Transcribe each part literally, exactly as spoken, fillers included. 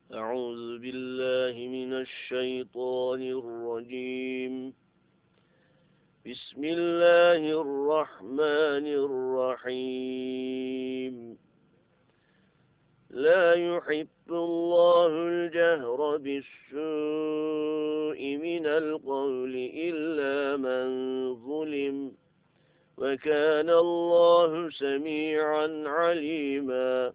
أعوذ بالله من الشيطان الرجيم. بسم الله الرحمن الرحيم. لا يحب الله الجهر بالسوء من القول إلا من ظلم، وكان الله سميعا عليما.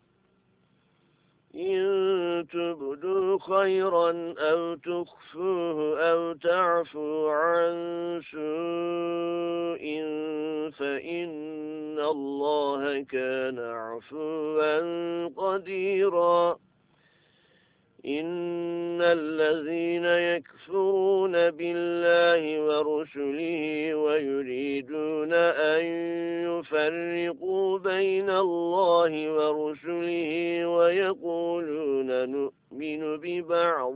إن تبدوا خيرا أو تخفوه أو تعفو عن سوء فإن الله كان عفوا قديرا. إن الذين يكفرون بالله ورسله ويريدون أن يفرقوا بين الله ورسله ويقولون نؤمن ببعض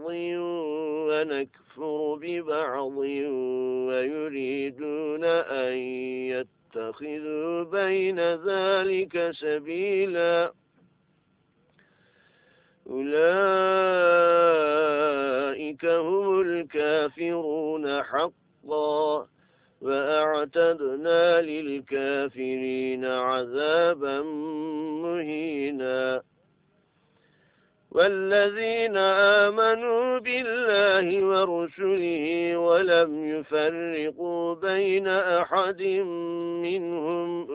ونكفر ببعض ويريدون أن يتخذوا بين ذلك سبيلا، أولئك هم الكافرون حقا، وأعتدنا للكافرين عذابا مهينا. والذين آمنوا بالله ورسله ولم يفرقوا بين أحد منهم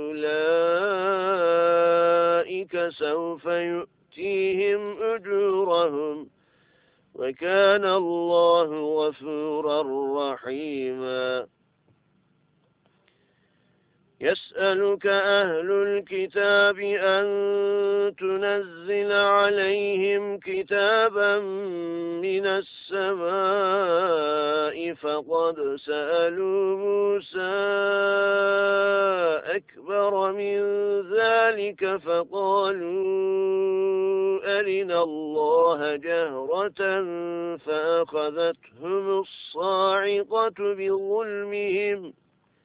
أولئك سوف يؤتيهم أجورهم، وكان الله غفورا رحيما. يسألك أهل الكتاب أن تنزل عليهم كتابا من السماء فقد سألوا موسى أكبر من ذلك فقالوا أرنا الله جهرة فأخذتهم الصاعقة بظلمهم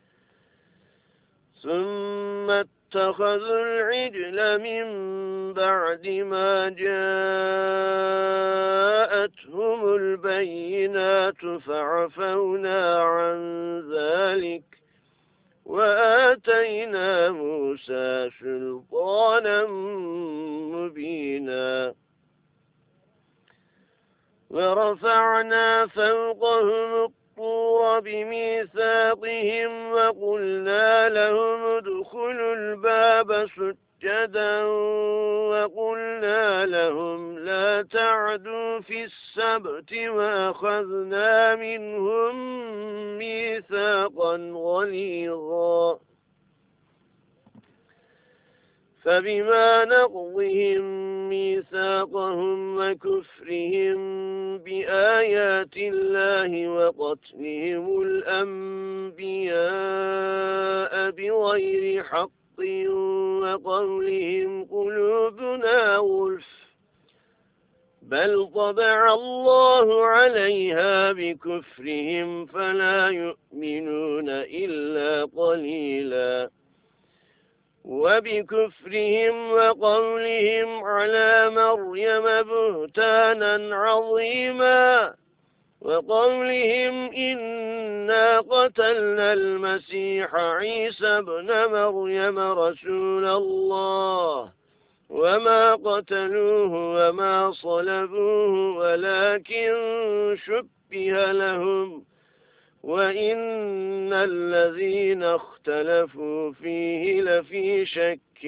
ثم اتخذوا العجل من بعد ما جاءتهم البينات فعفونا عن ذلك وآتينا موسى سلطانا مبينا. ورفعنا فوقهم الطور بميثاقهم وقلنا لهم ادخلوا الباب سجدا وقلنا لهم لا تعدوا في السبت وأخذنا منهم ميثاقا غليظا. فبما نقضهم ميثاقهم وكفرهم بآيات الله وقتلهم الأنبياء بغير حق وقولهم قلوبنا غلف بل طبع الله عليها بكفرهم فلا يؤمنون إلا قليلا. وبكفرهم وقولهم على مريم بهتانا عظيما وقولهم إنا قتلنا المسيح عيسى ابن مريم رسول الله وما قتلوه وما صلبوه ولكن شبه لهم وإن الذين اختلفوا فيه لفي شك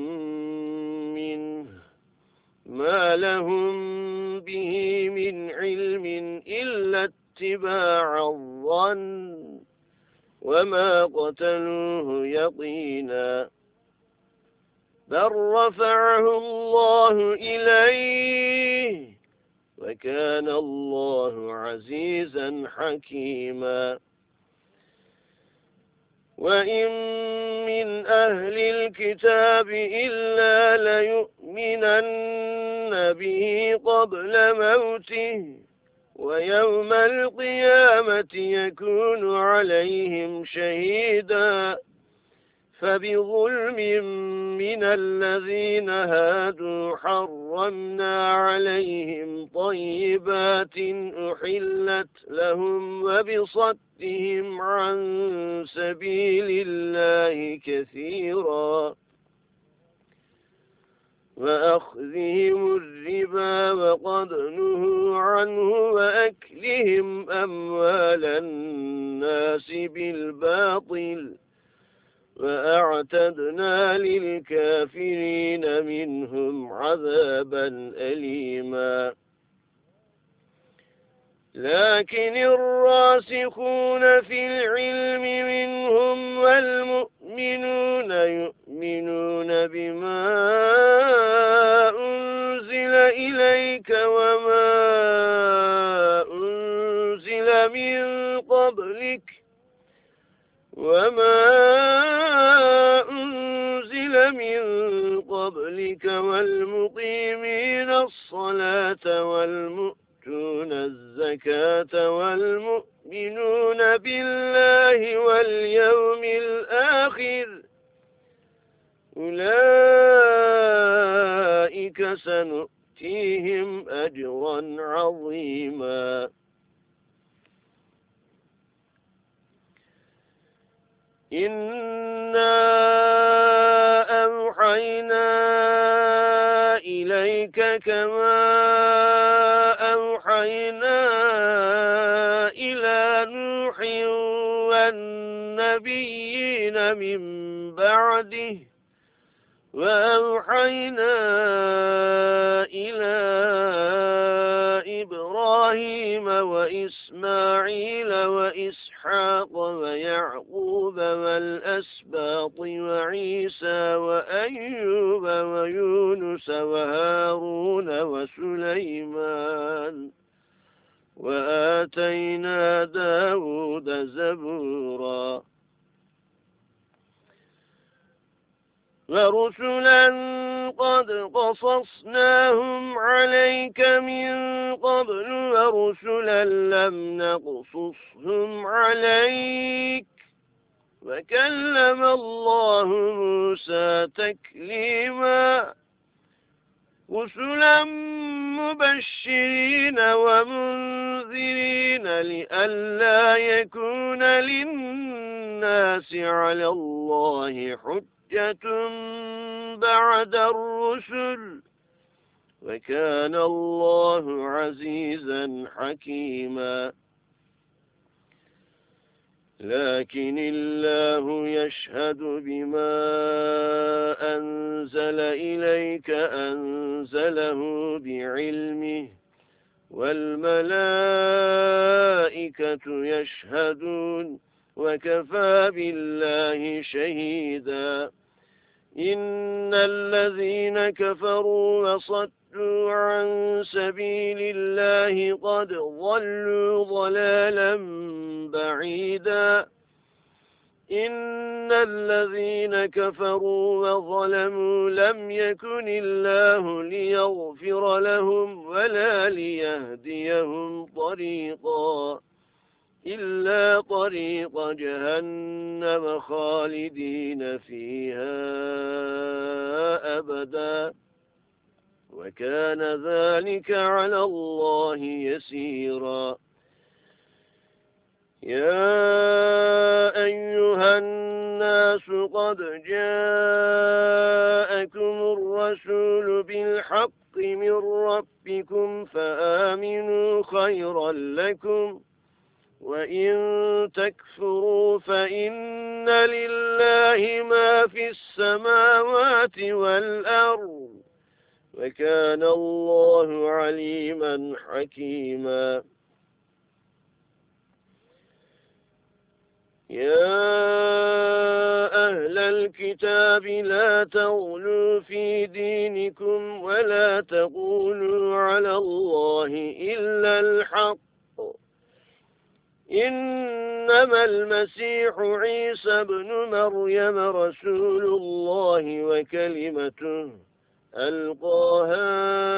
منه ما لهم به من علم إلا اتباع الظن وما قتلوه يقينا بل رفعه الله إليه وكان الله عزيزا حكيما. وإن من أهل الكتاب إلا ليؤمنن به قبل موته ويوم القيامة يكون عليهم شهيدا فبظلم من الذين هادوا حرمنا عليهم طيبات أحلت لهم وبصدهم عن سبيل الله كثيرا وأخذهم الربا وقد نهوا عنه وأكلهم أموال الناس بالباطل وأعتدنا للكافرين منهم عذابا أليما لكن الراسخون في العلم منهم والمؤمنون يؤمنون بما أنزل إليك وما أنزل من قبلك وما أنزل من قبلك والمقيمين الصلاة والمؤتون الزكاة والمؤمنون بالله واليوم الآخر أولئك سنؤتيهم أجرا عظيما إنا أوحينا إليك كما أوحينا إلى نوح والنبيين من بعده وأوحينا إلى إبراهيم وإسماعيل وإسحاق ويعقوب والأسباط وعيسى وأيوب ويونس وهارون وسليمان وآتينا داود زبورا ورسلا قد قصصناهم عليك من قبل ورسلا لم نقصصهم عليك وكلم الله موسى تكليما رسلا مبشرين ومنذرين لئلا يكون للناس على الله حجة بعد الرسل وكان الله عزيزا حكيما لكن الله يشهد بما أنزل إليك أنزله بعلمه والملائكة يشهدون وكفى بالله شهيدا إن الذين كفروا وصدوا عن سبيل الله قد ضلوا ضلالا بعيدا إن الذين كفروا وظلموا لم يكن الله ليغفر لهم ولا ليهديهم طريقا إلا طريق جهنم خالدين فيها أبدا وكان ذلك على الله يسيرا يا أيها الناس قد جاءكم الرسول بالحق من ربكم فآمنوا خيرا لكم وإن تكفروا فإن لله ما في السماوات والأرض وكان الله عليما حكيما يا أهل الكتاب لا تغلوا في دينكم ولا تقولوا على الله إلا الحق إنما المسيح عيسى بن مريم رسول الله وكلمته ألقاها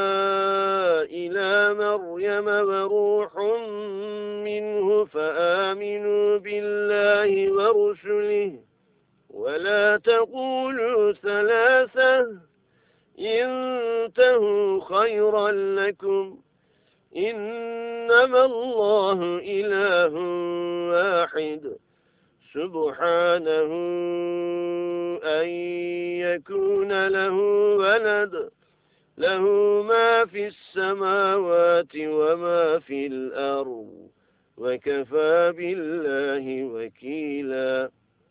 إلى مريم وروح منه فآمنوا بالله ورسله ولا تقولوا ثلاثة انتهوا خيرا لكم إنما الله إله واحد سبحانه أن يكون له ولد له ما في السماوات وما في الأرض وكفى بالله وكيلا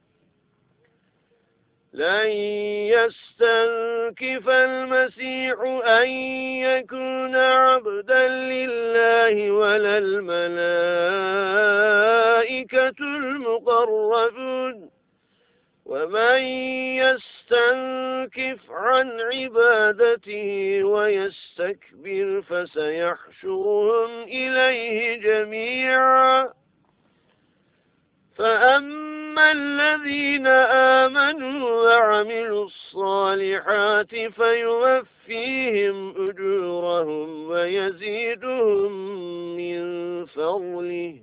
لن يستنكف المسيح أن يكون عبدا لله ولا الملائكة المقربون ومن يستنكف عن عبادته ويستكبر فسيحشرهم إليه جميعا فأما الذين آمنوا وعملوا الصالحات فيوفيهم أجورهم ويزيدهم من فضله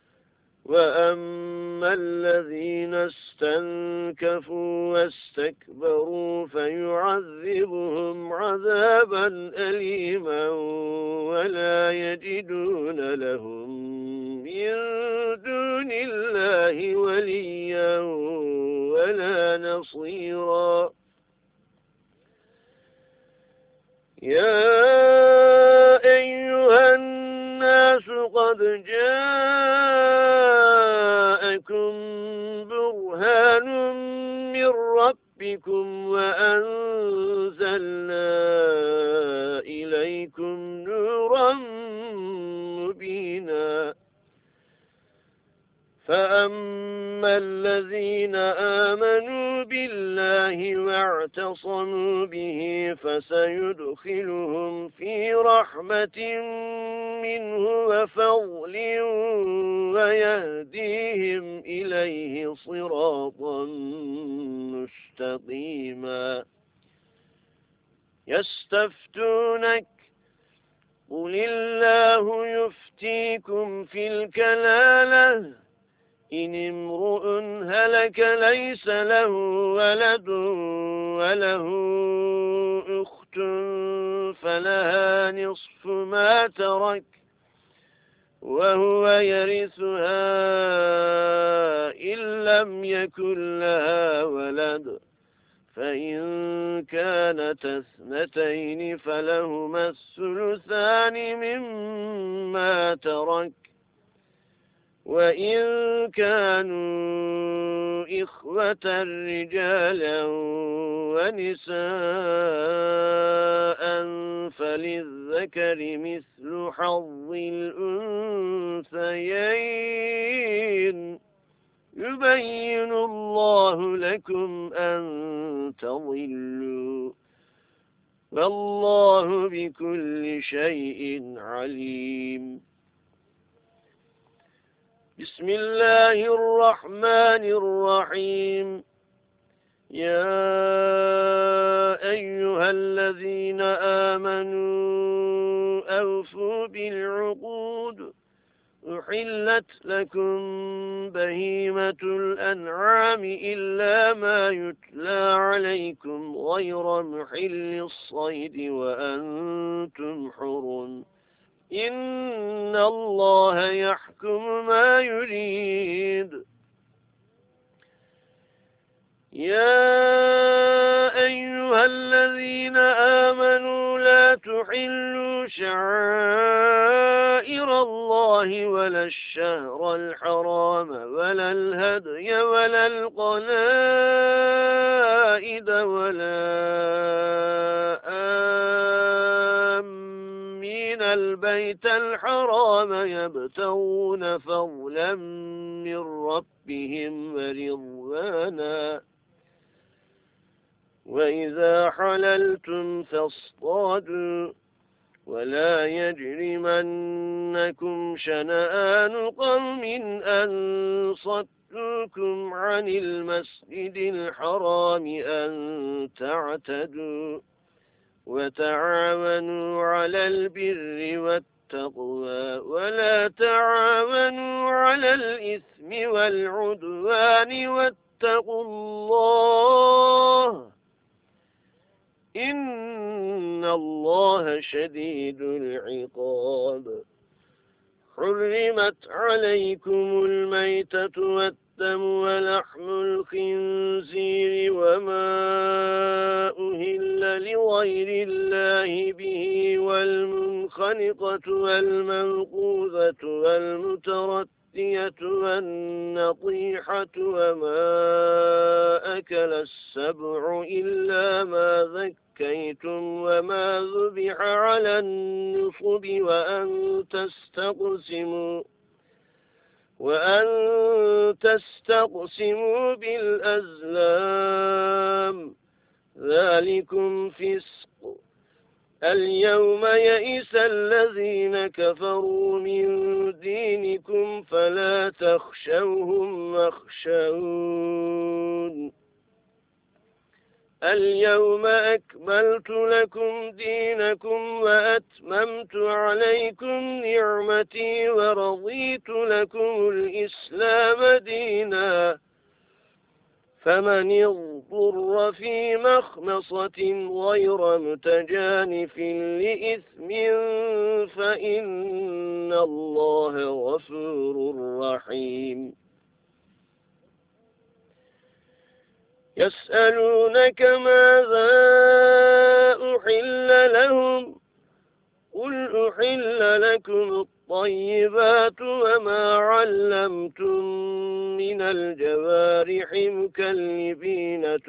وأما الذين استنكفوا واستكبروا فيعذبهم عذابا أليما ولا يجدون لهم من دون الله وليا ولا نصيرا يا أيها الناس قد جاءكم برهان من ربكم وأنزلنا إليكم نورا مبينا فأما الذين آمنوا بالله واعتصموا به فسيدخلهم في رحمة منه وفضل ويهديهم إليه صراطا مستقيما يستفتونك قل الله يفتيكم في الكلالة إن امرؤ هلك ليس له ولد وله أخت فلها نصف ما ترك وهو يرثها إن لم يكن لها ولد فإن كانت اثنتين فلهما الثلثان مما ترك وإن كانوا إخوة رجالا ونساء فللذكر مثل حظ الأنثيين يبين الله لكم أن تضلوا والله بكل شيء عليم بسم الله الرحمن الرحيم يا أيها الذين آمنوا أوفوا بالعقود أحلت لكم بهيمة الأنعام إلا ما يتلى عليكم غير محل الصيد وأنتم حرم إن الله يحكم ما يريد يا أيها الذين آمنوا لا تحلوا شعائر الله ولا الشهر الحرام ولا الهدي ولا القلائد ولا آمين البيت الحرام يبتغون فضلا من ربهم ورضوانا وإذا حللتم فاصطادوا ولا يجرمنكم شنآن قوم أن صدوكم عن المسجد الحرام أن تعتدوا وتعاونوا على البر والتقوى ولا تعاونوا على الإثم والعدوان والتقوى واتقوا الله إن الله شديد العقاب. حرمت عليكم الميتة والدم ولحم الخنزير وما أهل لغير الله به والمنخنقة والموقوذة والمتردية والنطيحة وما أكل السبع إلا ما ذكيتم وما ذبح على النصب وأن تستقسموا وأن تستقسموا بالأزلام ذلكم فسق. اليوم يئس الذين كفروا من دينكم فلا تخشوهم واخشون. اليوم أكملت لكم دينكم وأتممت عليكم نعمتي ورضيت لكم الإسلام دينا. فمن اضطر في مخمصة غير متجانف لإثم فإن الله غفور رحيم. يسألونك ماذا أحل لهم قل أحل لكم الطيبات وما علمتم من الجوارح مكلبين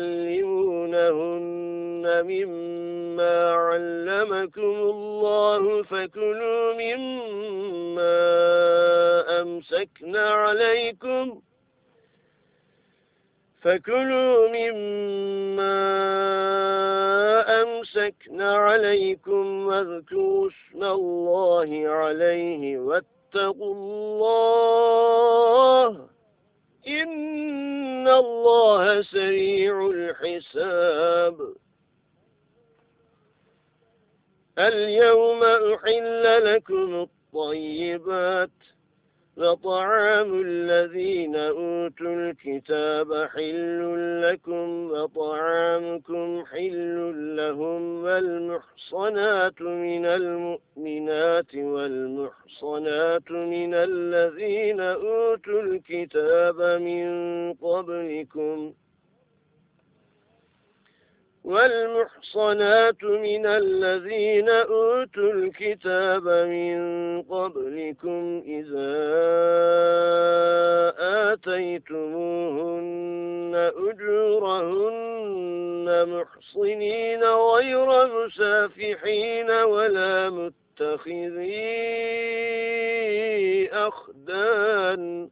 تعلمونهن مما علمكم الله فكلوا مما أمسكن عليكم فكلوا مما أمسكن عليكم واذكروا اسم الله عليه واتقوا الله إن الله سريع الحساب. اليوم أحل لكم الطيبات وطعام الذين أوتوا الكتاب حل لكم وطعامكم حل لهم والمحصنات من المؤمنات والمحصنات من الذين أوتوا الكتاب من قبلكم والمحصنات من الذين أوتوا الكتاب من قبلكم إذا آتيتموهن أجورهن محصنين غير مسافحين ولا متخذي أخدان.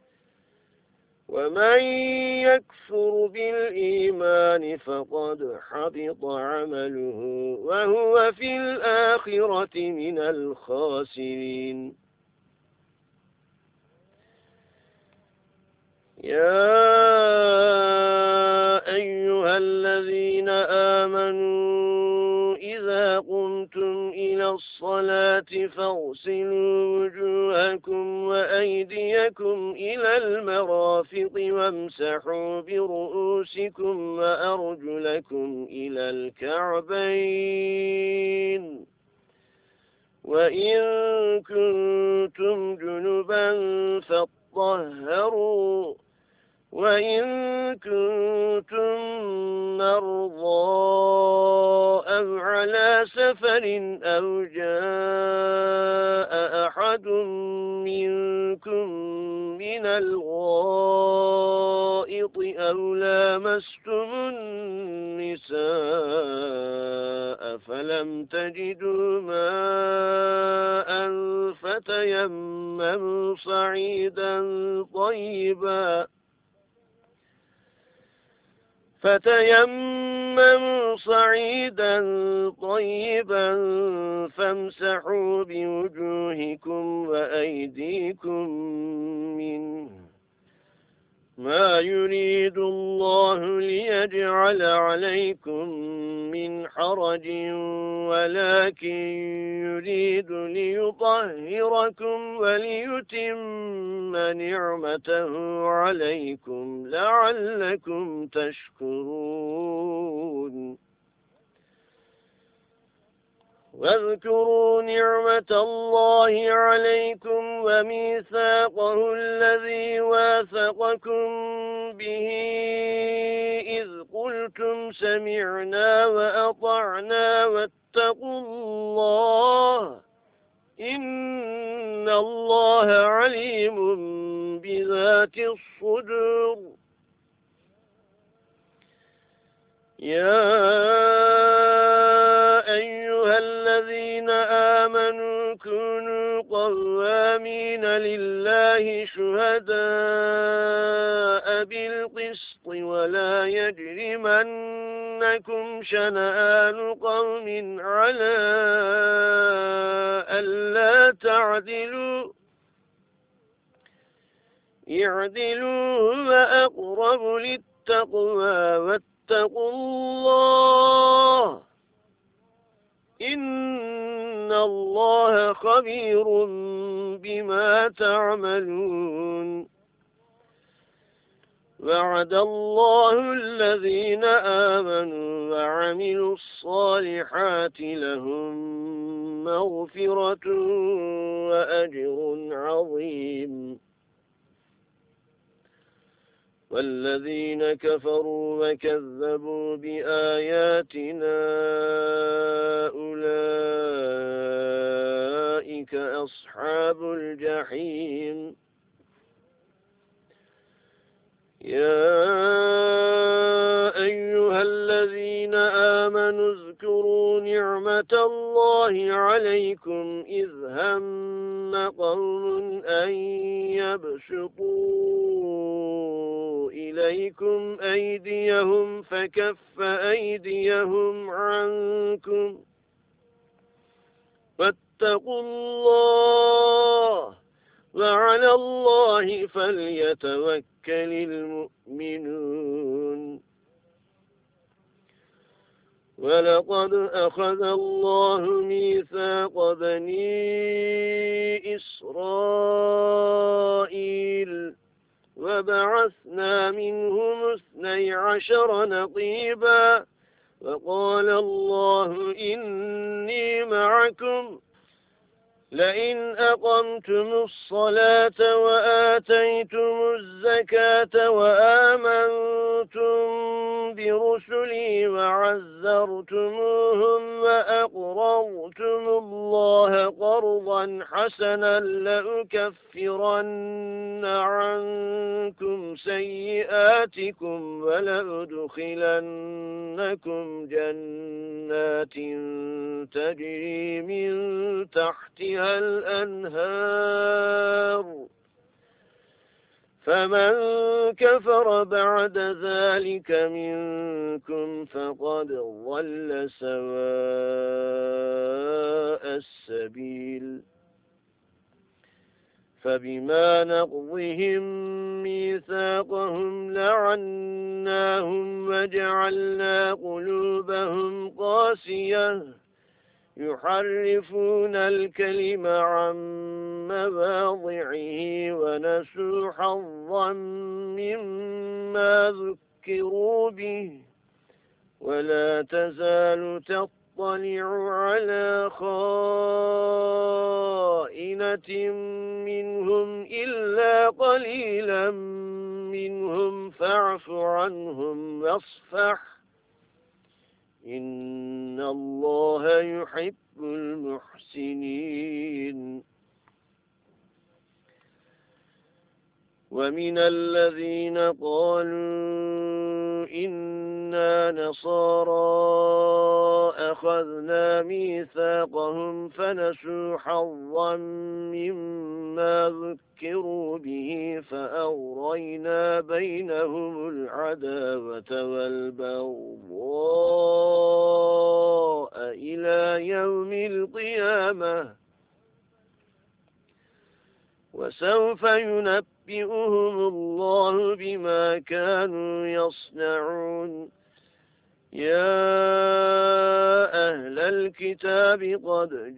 ومن يكفر بالإيمان فقد حبط عمله وهو في الآخرة من الخاسرين. يا أيها الذين آمنوا إذا قمتم إلى الصلاة فاغسلوا وجوهكم وأيديكم إلى المرافق وامسحوا برؤوسكم وأرجلكم إلى الكعبين وإن كنتم جنبا فاطهروا وإن كنتم مرضى أو على سفر أو جاء أحد منكم من الغائط أو لامستم النساء فلم تجدوا ماء فتيمموا صعيدا طيبا فتيمموا صعيدا طيبا فامسحوا بوجوهكم وأيديكم منه ما يريد الله ليجعل عليكم من حرج ولكن يريد ليطهركم وليتم نعمته عليكم لعلكم تشكرون. واذكروا نعمة الله عليكم وميثاقه الذي واثقكم به إذ قلتم سمعنا وأطعنا واتقوا الله إن الله عليم بذات الصدور. يا أيها الذين آمنوا كونوا قوامين لله شهداء بالقسط ولا يجرمنكم شنآن قوم على ألا تعدلوا اعدلوا هو أقرب للتقوى واتقوا الله إن الله خبير بما تعملون. وعد الله الذين آمنوا وعملوا الصالحات لهم مغفرة وأجر عظيم. والذين كفروا وكذبوا بآياتنا أولئك أصحاب الجحيم. يا أيها الذين آمنوا اذكروا نعمة الله عليكم إذ هم قوم أن يبسطوا إليكم أيديهم فكف أيديهم عنكم واتقوا الله وعلى الله فليتوكل المؤمنون. ولقد أخذ الله ميثاق بني إسرائيل وبعثنا منهم اثني عشر نقيبا وقال الله إني معكم لئن أقمتم الصلاة وآتيتم الزكاة وآمنتم برسلي وعزرتموهم وأقرضتم الله قرضا حسنا لأكفرن عنكم سيئاتكم ولأدخلنكم جنات تجري من تحتها الأنهار فمن كفر بعد ذلك منكم فقد ضل سواء السبيل. فبما نقضهم ميثاقهم لعناهم وجعلنا قلوبهم قاسية يحرفون الكلم عن مواضعه ونسوا حظا مما ذكروا به ولا تزال تطلع على خائنة منهم إلا قليلا منهم فاعف عنهم واصفح إن الله يحب المحسنين. ومن الذين قالوا إنا نصارى أخذنا ميثاقهم فنسوا حظا مما ذكروا به فأغرينا بينهم العداوة والبغضاء إلى يوم القيامة وسوف ينبئهم الله بما كانوا يصنعون يا أهل الكتاب قد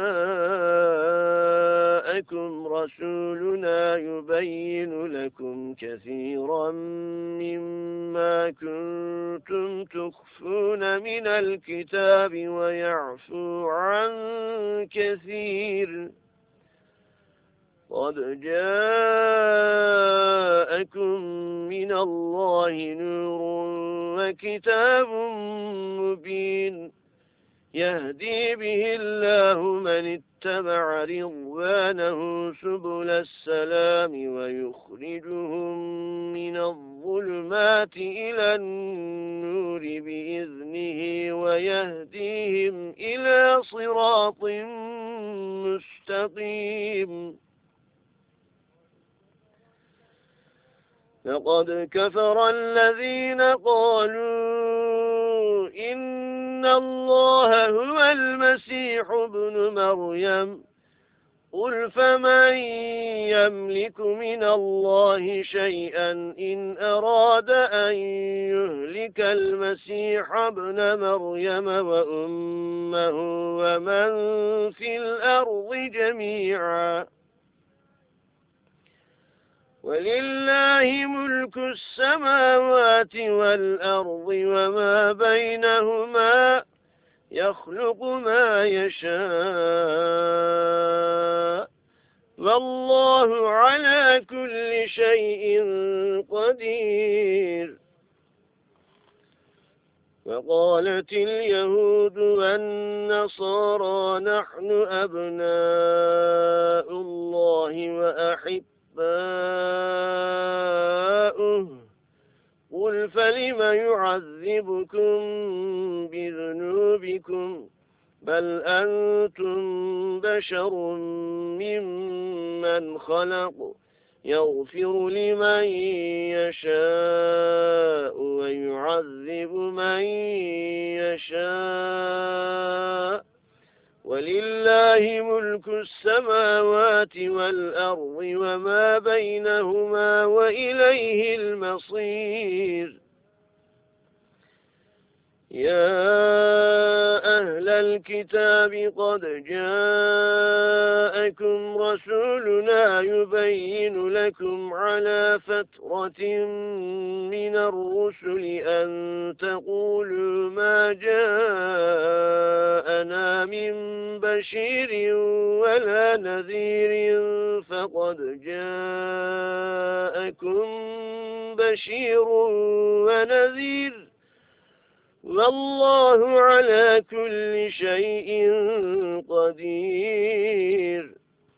جاءكم رسولنا يبين لكم كثيرا مما كنتم تخفون من الكتاب ويعفو عن كثير قد جاءكم من الله نور وكتاب مبين يهدي به الله من اتبع رضوانه سبل السلام ويخرجهم من الظلمات إلى النور بإذنه ويهديهم إلى صراط مستقيم لقد كفر الذين قالوا إن الله هو المسيح ابن مريم قل فمن يملك من الله شيئا إن أراد أن يهلك المسيح ابن مريم وأمه ومن في الأرض جميعا ولله ملك السماوات والأرض وما بينهما يخلق ما يشاء والله على كل شيء قدير وقالت اليهود والنصارى نحن أبناء الله وأحباؤه قل فلم يعذبكم بذنوبكم بل أنتم بشر ممن خلق يغفر لمن يشاء ويعذب من يشاء ولله ملك السماوات والأرض وما بينهما وإليه المصير يا أهل الكتاب قد جاءكم رسولنا يبين لكم على فترة من الرسل أن تقولوا ما جاءنا من بشير ولا نذير فقد جاءكم بشير ونذير والله على كل شيء قدير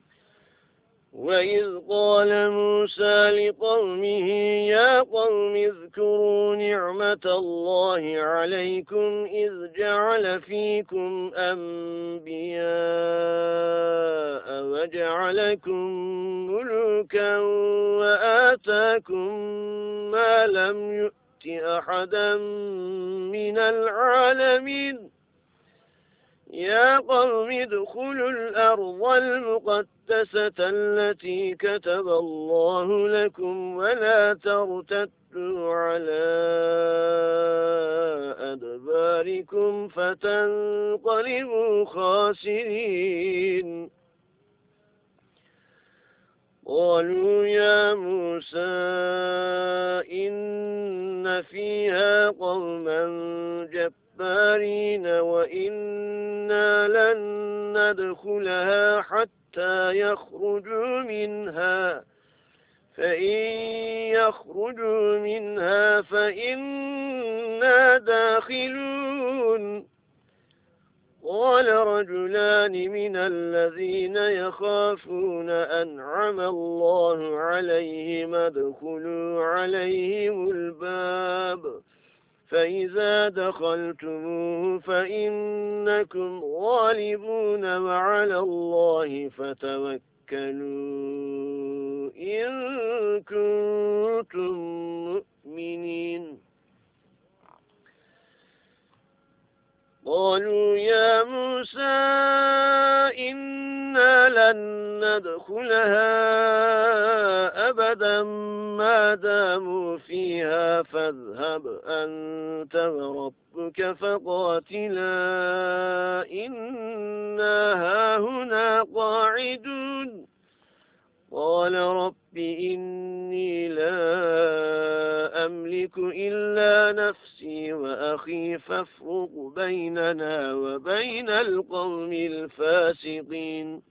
وإذ قال موسى لقومه يا قوم اذكروا نعمة الله عليكم إذ جعل فيكم أنبياء وجعلكم ملوكا وآتاكم ما لم يؤت أحدا من العالمين يا قوم ادخلوا الأرض المقدسة التي كتب الله لكم ولا ترتدوا على أدباركم فتنقلبوا خاسرين قالوا يا موسى إن فيها قوما جبارين وإنا لن ندخلها حتى يخرجوا منها فإن يخرجوا منها فإنا داخلون قال رجلان من الذين يخافون أنعم الله عليهم ادخلوا عليهم الباب فإذا دخلتموه فإنكم غالبون وعلى الله فتوكلوا إن كنتم مؤمنين قالوا يا موسى إنا لن تدخلها أبدا ما داموا فيها فاذهب أنت وربك فقاتلا إنا هاهنا قاعدون قال رب إني لا أملك إلا نفسي وأخي فافرق بيننا وبين القوم الفاسقين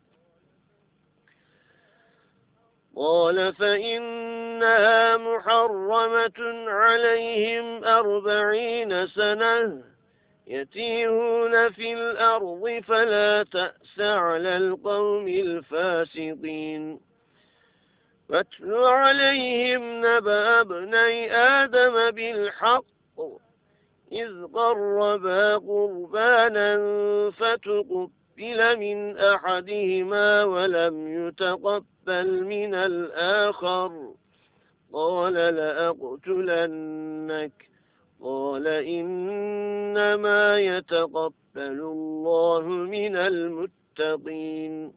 قال فإنها محرمة عليهم أربعين سنة يتيهون في الأرض فلا تأس على القوم الفاسقين واتل عليهم نبأ ابني آدم بالحق إذ قربا قربانا فتقبل من أحدهما ولم يتقبل من الآخر قال لأقتلنك قال إنما يتقبل الله من المتقين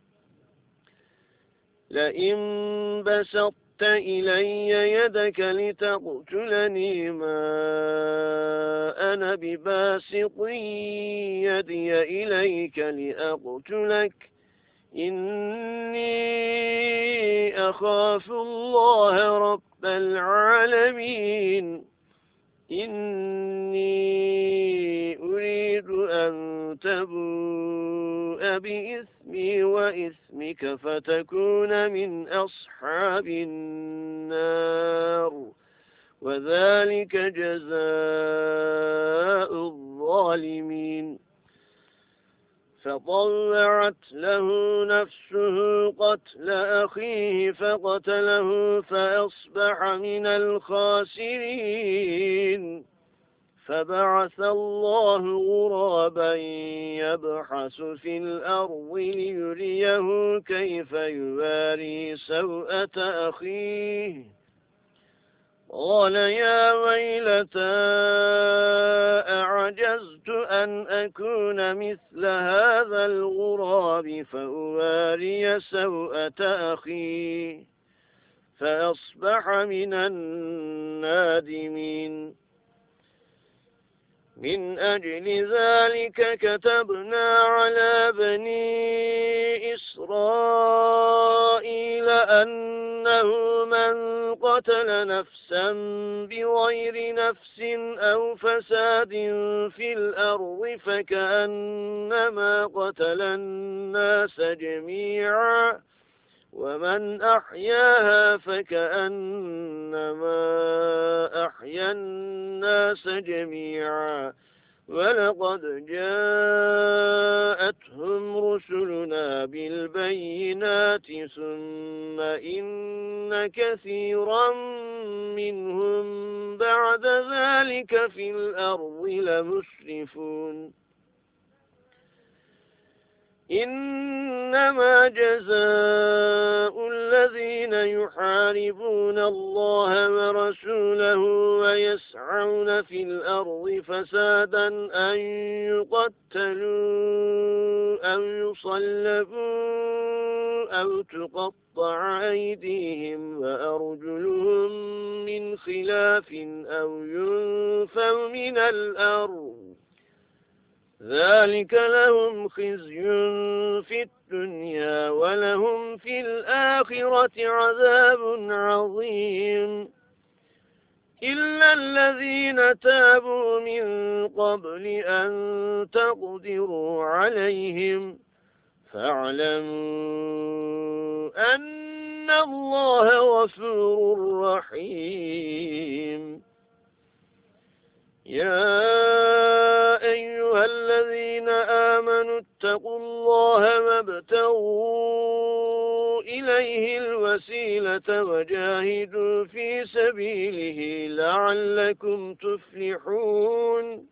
لئن بسطت إلي يدك لتقتلني ما أنا بباسط يدي إليك لأقتلك إني أخاف الله رب العالمين إني أريد أن تبوء بإثمي وإثمك فتكون من أصحاب النار وذلك جزاء الظالمين فطلعت له نفسه قتل أخيه فقتله فأصبح من الخاسرين فبعث الله غرابا يبحث في الأرض ليريه كيف يواري سوءة أخيه قال يا ويلتى أعجزت أن أكون مثل هذا الغراب فأواري سوءة أخي فأصبح من النادمين من أجل ذلك كتبنا على بني إسرائيل أنه من قتل نفسا بغير نفس أو فساد في الأرض فكأنما قتل الناس جميعا ومن أحياها فكأنما أحيا الناس جميعا ولقد جاءتهم رسلنا بالبينات ثم إن كثيرا منهم بعد ذلك في الأرض لمسرفون إنما جزاء الذين يحاربون الله ورسوله ويسعون في الأرض فسادا أن يقتلوا أو يصلبوا أو تقطع أيديهم وأرجلهم من خلاف أو ينفوا من الأرض ذلك لهم خزي في الدنيا ولهم في الآخرة عذاب عظيم إلا الذين تابوا من قبل أن تقدروا عليهم فاعلموا أن الله غفور رحيم يا أيها الذين آمنوا اتقوا الله وابتغوا إليه الوسيلة وجاهدوا في سبيله لعلكم تفلحون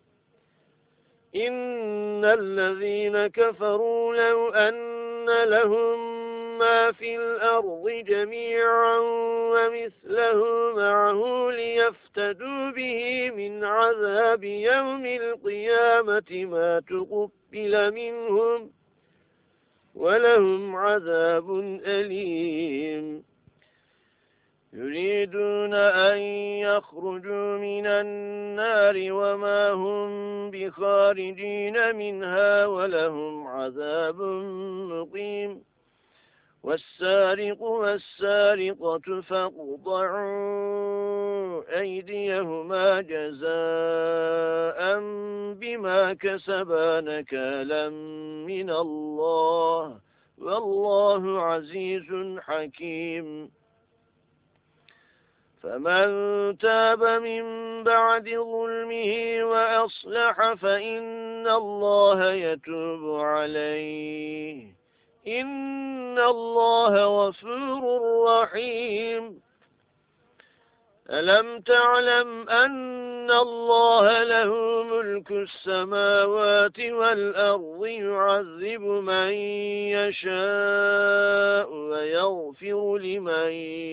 إن الذين كفروا لو أن لهم ما في الأرض جميعا ومثله معه ليفتدوا به من عذاب يوم القيامة ما تقبل منهم ولهم عذاب أليم يريدون أن يخرجوا من النار وما هم بخارجين منها ولهم عذاب مقيم والسارق والسارقة فاقطعوا أيديهما جزاء بما كسبا نكالا من الله والله عزيز حكيم فمن تاب من بعد ظلمه وأصلح فإن الله يتوب عليه إن الله غفور رحيم ألم تعلم أن الله له ملك السماوات والأرض يعذب من يشاء ويغفر لمن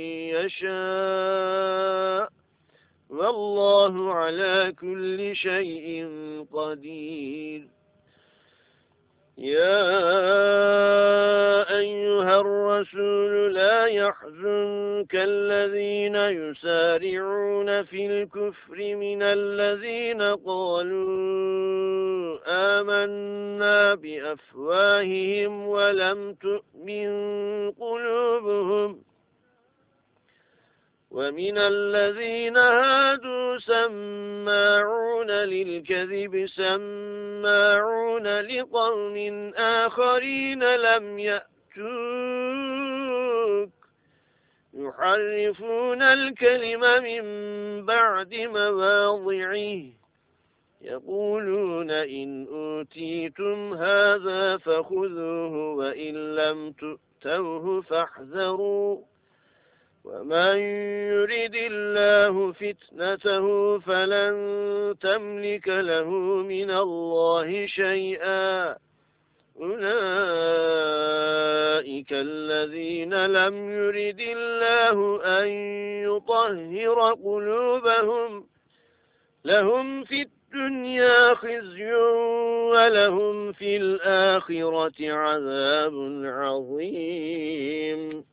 يشاء والله على كل شيء قدير يا أيها الرسول لا يحزنك الذين يسارعون في الكفر من الذين قالوا آمنا بأفواههم ولم تؤمن قلوبهم ومن الذين هادوا سماعون للكذب سماعون لقوم آخرين لم يأتوك يحرفون الكلم من بعد مواضعه يقولون إن أوتيتم هذا فخذوه وإن لم تؤتوه فاحذروا ومن يرد الله فتنته فلن تملك له من الله شيئا أولئك الذين لم يرد الله أن يطهر قلوبهم لهم في الدنيا خزي ولهم في الآخرة عذاب عظيم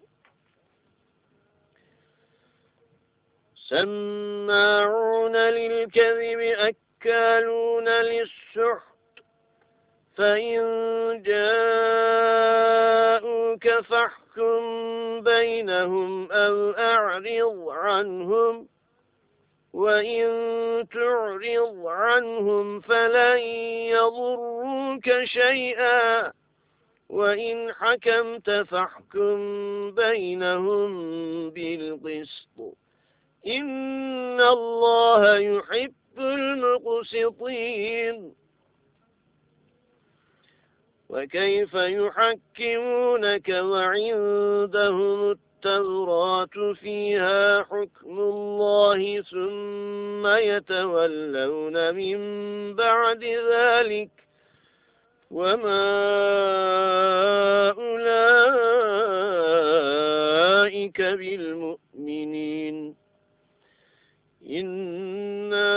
سماعون للكذب أكالون للسحت فإن جاءوك فاحكم بينهم أو أعرض عنهم وإن تعرض عنهم فلن يضروك شيئا وإن حكمت فاحكم بينهم بالقسط إن الله يحب المقسطين وكيف يحكمونك وعندهم التوراة فيها حكم الله ثم يتولون من بعد ذلك وما أولئك بالمؤمنين إنا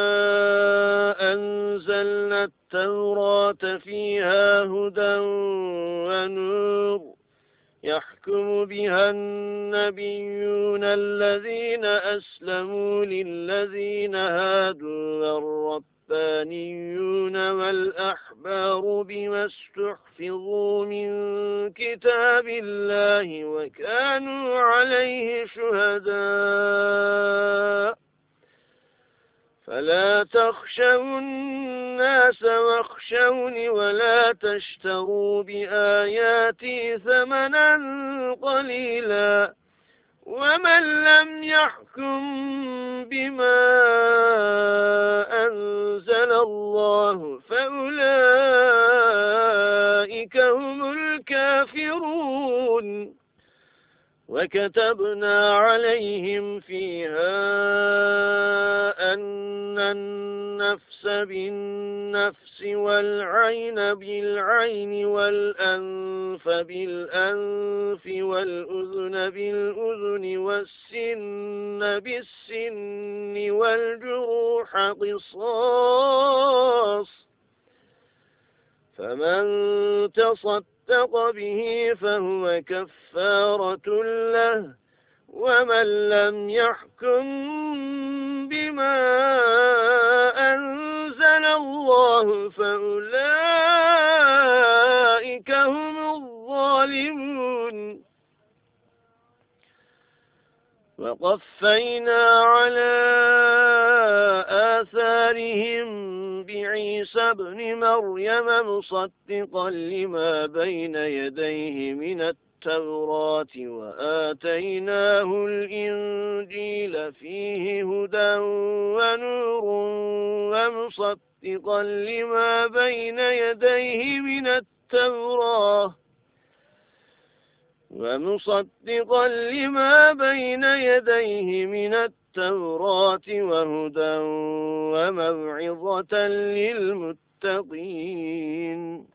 أنزلنا التوراة فيها هدى ونور يحكم بها النبيون الذين أسلموا للذين هادوا والربانيون والأحبار بما استحفظوا من كتاب الله وكانوا عليه شهداء فلا تخشوا الناس واخشوني ولا تشتروا بآياتي ثمنا قليلا ومن لم يحكم بما أنزل الله فأولئك هم الكافرون وكتبنا عليهم فيها أن النفس بالنفس والعين بالعين والأنف بالأنف والأذن بالأذن والسن بالسن والجروح قصاص فمن تصدق وتصدق به فهو كفارة له، ومن لم يحكم بما أنزل الله فأولئك هم الظالمون. وقفينا على آثارهم بعيسى ابن مريم مصدقا لما بين يديه من التوراة وآتيناه الإنجيل فيه هدى ونور ومصدقا لما بين يديه من التوراة ومصدقا لما بين يديه من التوراة وهدى وموعظة للمتقين.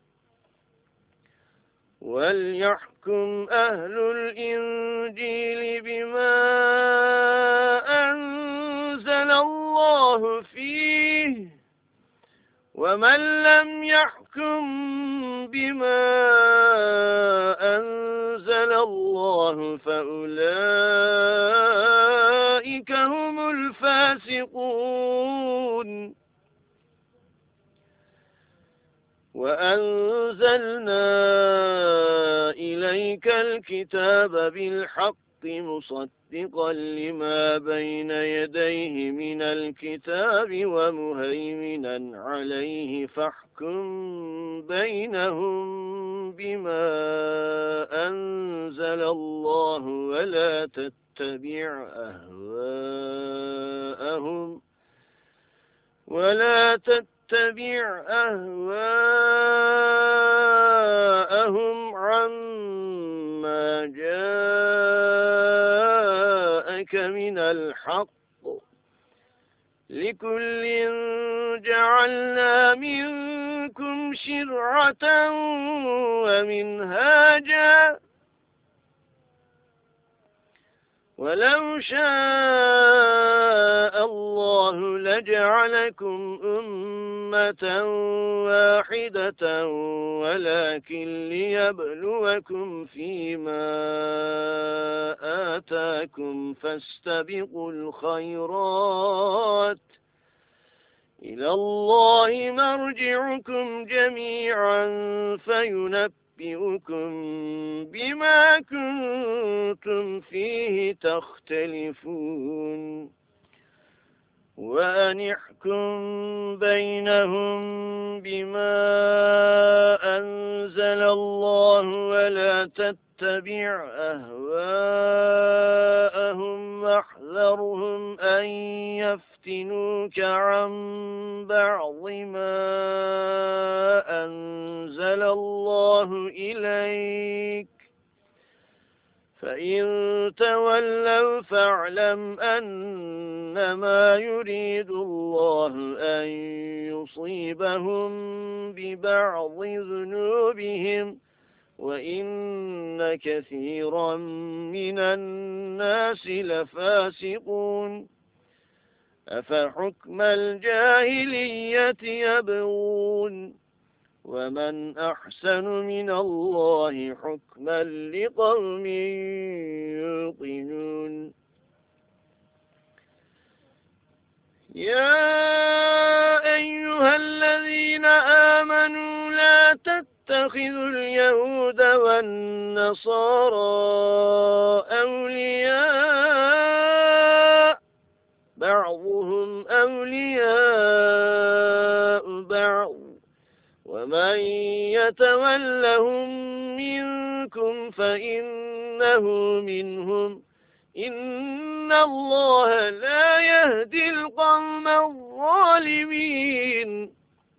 وليحكم أهل الإنجيل بما أنزل الله فيه، ومن لم يحكم بما أنزل الله فأولئك هم الفاسقون. وأنزلنا إليك الكتاب بالحق مصدقا لما بين يديه من الكتاب ومهيمنا عليه، فاحكم بينهم بما أنزل الله ولا تتبع أهواءهم ولا تتبع أهواءهم عما جاءك من الحق، لكل جعلنا منكم شرعة ومنهاجا، ولو شاء الله لجعلكم أمة واحدة ولكن ليبلوكم فيما آتاكم، فاستبقوا الخيرات، إلى الله مرجعكم جميعا فينبئكم بما كنتم فيه تختلفون. وأن احكم بينهم بما أنزل الله ولا تتبع أهواءهم واحذرهم أن يفتنوك عن بعض ما أنزل الله إليك، فإن تولوا فاعلم أنما يريد الله أن يصيبهم ببعض ذنوبهم، وإن كثيرا من الناس لفاسقون. أفحكم الجاهلية يبغون، ومن أحسن من الله حكما لقوم يوقنون. يا أيها الذين آمنوا لا تتخذوا اليهود والنصارى أولياء، بعضهم أولياء بعض، ومن يتولهم منكم فإنه منهم، إن الله لا يهدي القوم الظالمين.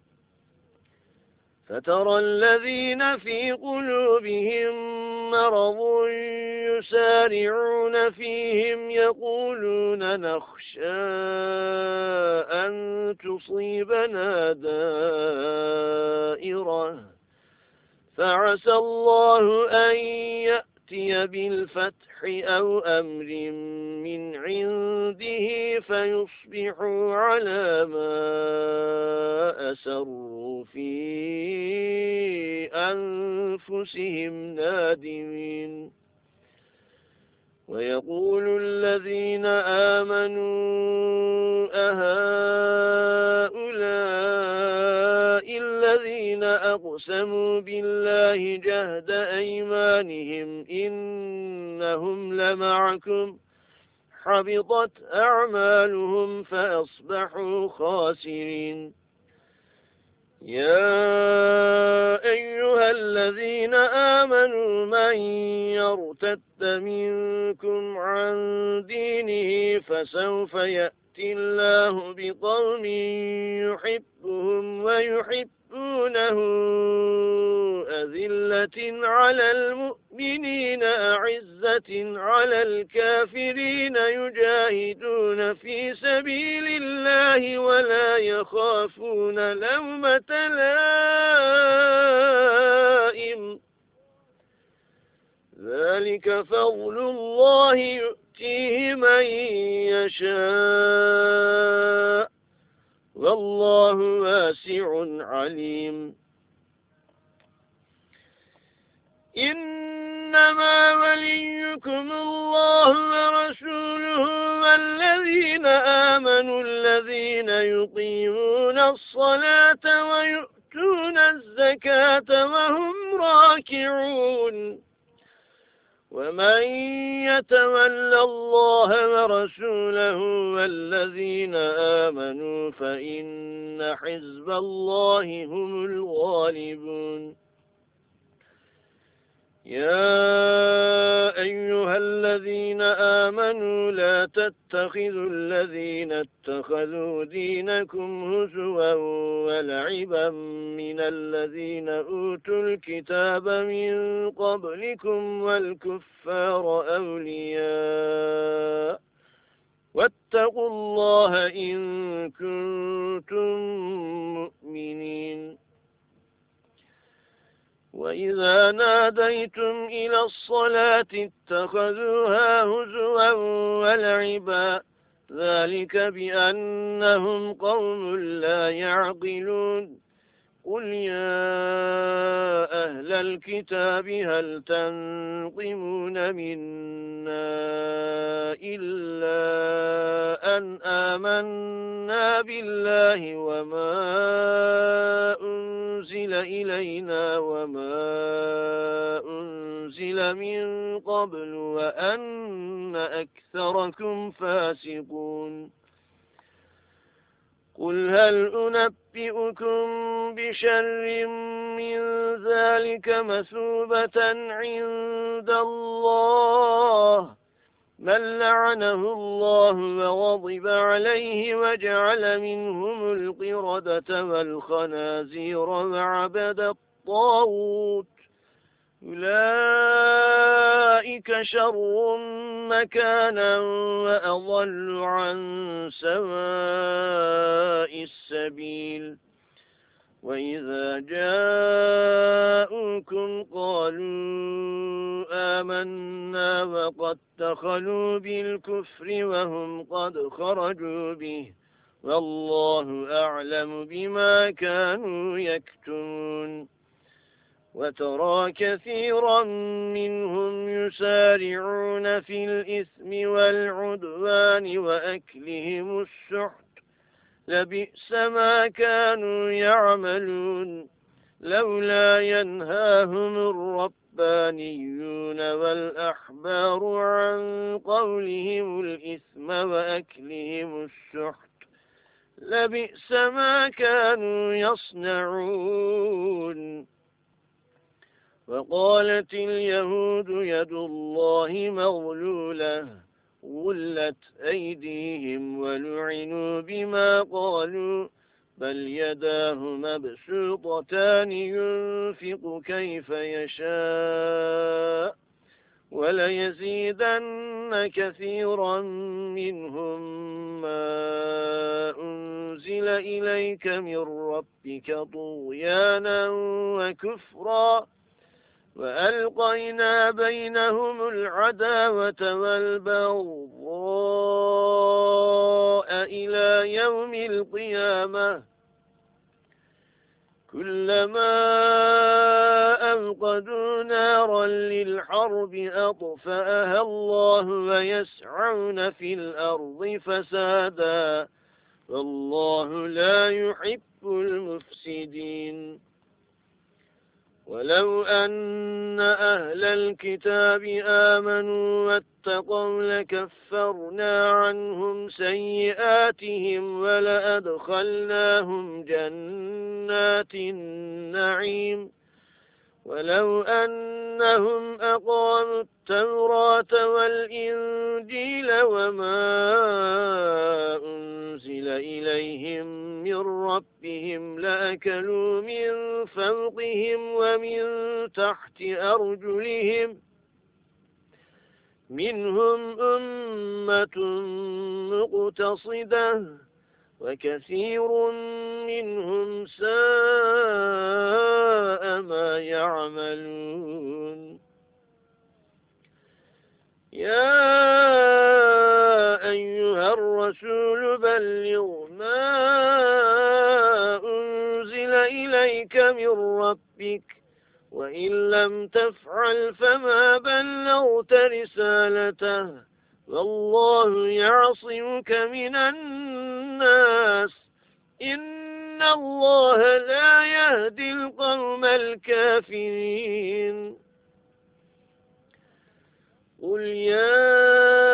فترى الذين في قلوبهم مرض يسارعون فيهم يقولون نخشى أن تصيبنا دائرة، فعسى الله أن يأتي بالفتح أو أمر من عنده فيصبحوا على ما أسروا في أنفسهم نادمين ويقول الذين آمنوا أهؤلاء الذين أقسموا بالله جهد أيمانهم إنهم لمعكم حبطت أعمالهم فأصبحوا خاسرين يا أيها الذين آمنوا من يرتد منكم عن دينه فسوف يأتي الله بقوم يحبهم ويحبونه أذلة على المؤمنين أعزة على الكافرين يجاهدون في سبيل الله ولا يخافون لومة لائم ذلك فضل الله يؤتيه من يشاء والله واسع عليم إنما وليكم الله ورسوله والذين آمنوا الذين يقيمون الصلاة ويؤتون الزكاة وهم راكعون ومن يتول الله ورسوله والذين آمنوا فإن حزب الله هم الغالبون يا أيها الذين آمنوا لا تتخذوا الذين اتخذوا دينكم هزوا ولعبا من الذين أوتوا الكتاب من قبلكم والكفار أولياء واتقوا الله إن كنتم مؤمنين وإذا ناديتم إلى الصلاة اتخذوها هزوا ولعبا ذلك بأنهم قوم لا يعقلون قل يا أهل الكتاب هل تنقمون منا إلا أن آمنا بالله وما أنزل إلينا وما أنزل من قبل وأن أكثركم فاسقون قل هل أنبئكم بشر من ذلك مثوبة عند الله من لعنه الله وغضب عليه وجعل منهم القردة والخنازير وعبد الطاغوت أولئك شر مكانا وأضل عن سواء السبيل وإذا جاءوكم قالوا آمنا وقد دخلوا بالكفر وهم قد خرجوا به والله أعلم بما كانوا يكتمون وترى كثيرا منهم يسارعون في الإثم والعدوان وأكلهم السحت لبئس ما كانوا يعملون لولا ينهاهم الربانيون والأحبار عن قولهم الإثم وأكلهم السحت لبئس ما كانوا يصنعون وقالت اليهود يد الله مغلولة غلت أيديهم ولعنوا بما قالوا بل يداه مبسوطتان ينفق كيف يشاء وليزيدن كثيرا منهم ما أنزل إليك من ربك طغيانا وكفرا وألقينا بينهم العداوة والبغضاء إلى يوم القيامة كلما أوقدوا نارا للحرب أطفأها الله ويسعون في الأرض فسادا والله لا يحب المفسدين ولو أن أهل الكتاب آمنوا واتقوا لكفرنا عنهم سيئاتهم ولأدخلناهم جنات النعيم ولو أنهم أقاموا التوراة والإنجيل وما أنزل إليهم من ربهم لأكلوا من فوقهم ومن تحت أرجلهم منهم أمة مقتصدة وكثير منهم ساء ما يعملون يا أيها الرسول بلغ ما أنزل إليك من ربك وإن لم تفعل فما بلغت رسالته والله يعصمك من الناس إن الله لا يهدي القوم الكافرين قل يا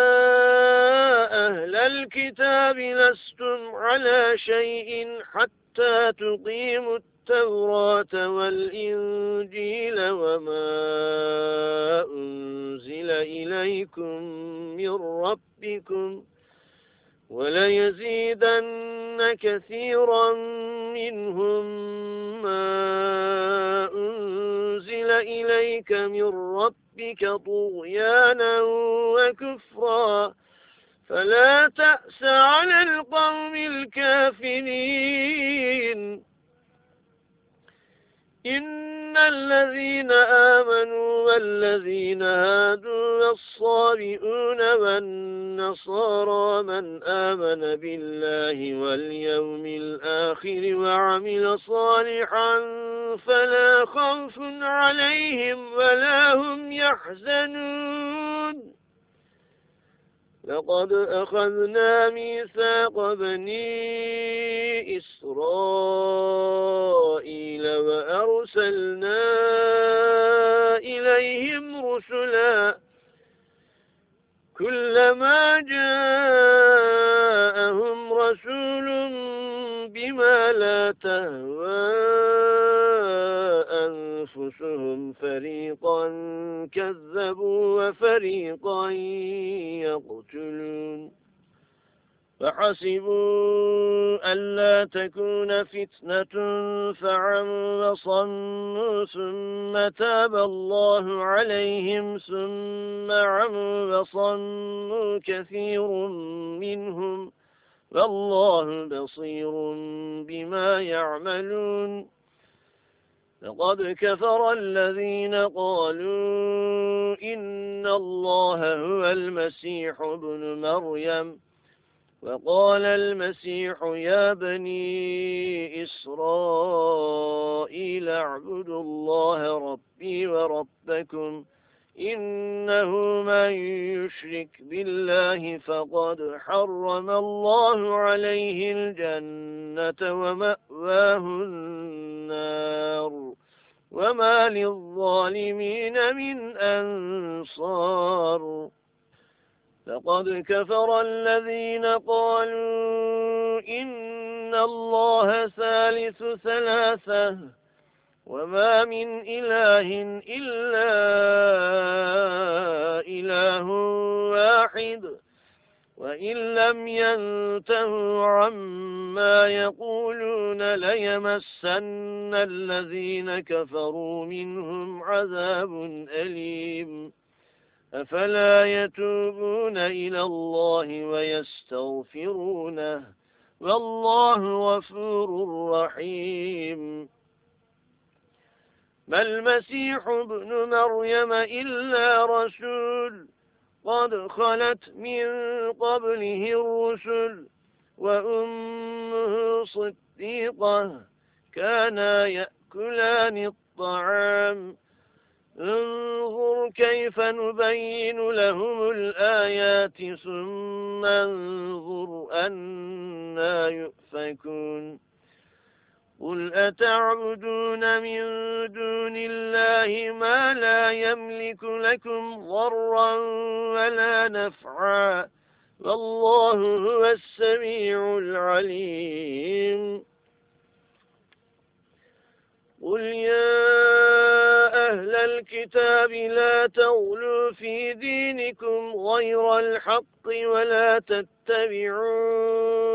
أهل الكتاب لستم على شيء حتى تقيموا التوراة والإنجيل وما أنزل إليكم من ربكم وليزيدن كثيرا منهم ما أنزل إليك من ربك طغيانا وكفرا فلا تأس على القوم الكافرين إن الذين آمنوا والذين هادوا والصابئون والنصارى من آمن بالله واليوم الآخر وعمل صالحا فلا خوف عليهم ولا هم يحزنون لقد أخذنا ميثاق بني إسرائيل وأرسلنا إليهم رسلا كلما جاءهم رسول بما لا تهوى أنفسهم فريقا كذبوا وفريقا يقتلون فحسبوا ألا تكون فتنة فعموا وصموا ثم تاب الله عليهم ثم عموا وصموا كثير منهم والله بصير بما يعملون لقد كفر الذين قالوا إن الله هو المسيح ابن مريم وقال المسيح يا بني إسرائيل اعبدوا الله ربي وربكم إنه من يشرك بالله فقد حرم الله عليه الجنة ومأواه النار وما للظالمين من أنصار لقد كفر الذين قالوا إن الله ثالث ثلاثة وما من إله إلا إله واحد وإن لم ينتهوا عما يقولون ليمسن الذين كفروا منهم عذاب أليم أفلا يتوبون إلى الله ويستغفرونه والله غفور رحيم ما المسيح ابن مريم إلا رسول قد خلت من قبله الرسل وأمه صديقة كانا يأكلان الطعام انظر كيف نبين لهم الآيات ثم انظر أنا يؤفكون قل أتعبدون من دون الله ما لا يملك لكم ضرا ولا نفعا والله هو السميع العليم قل يا أهل الكتاب لا تغلوا في دينكم غير الحق ولا تتبعوا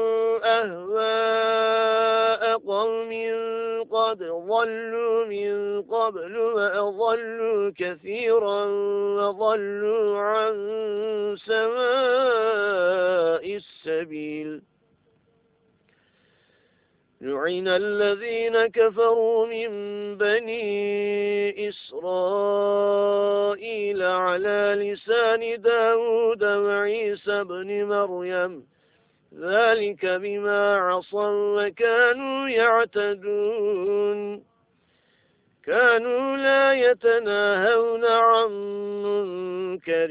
أهواء قوم قد ضلوا من قبل وأضلوا كثيرا وضلوا عن سواء السبيل لعن الذين كفروا من بني إسرائيل على لسان داود وعيسى بن مريم ذلك بما عصوا وكانوا يعتدون كانوا لا يتناهون عن منكر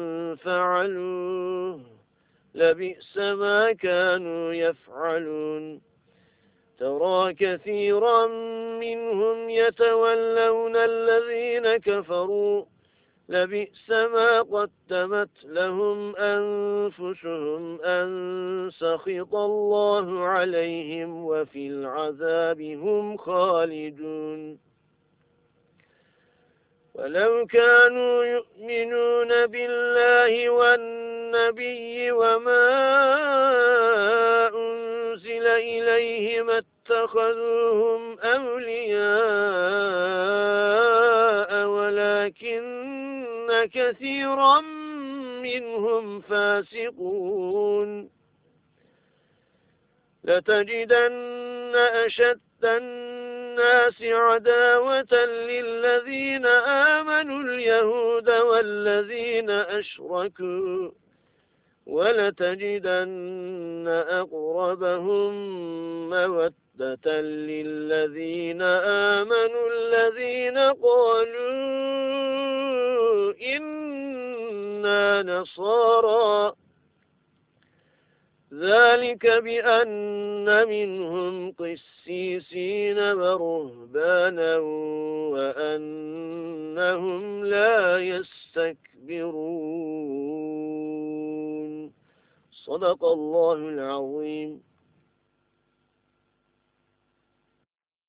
فعلوه لبئس ما كانوا يفعلون ترى كثيرا منهم يتولون الذين كفروا لبئس ما قدمت لهم أنفسهم أن سخط الله عليهم وفي العذاب هم خالدون ولو كانوا يؤمنون بالله والنبي وما أنزل إليه ما اتخذوهم أولياء ولكن كثيرا منهم فاسقون لتجدن أشد الناس عداوة للذين آمنوا اليهود والذين أشركوا ولتجدن أقربهم مودة للذين آمنوا الذين قالوا إنا نصارى ذلك بأن منهم قسيسين ورهبانا وأنهم لا يستكبرون صدق الله العظيم.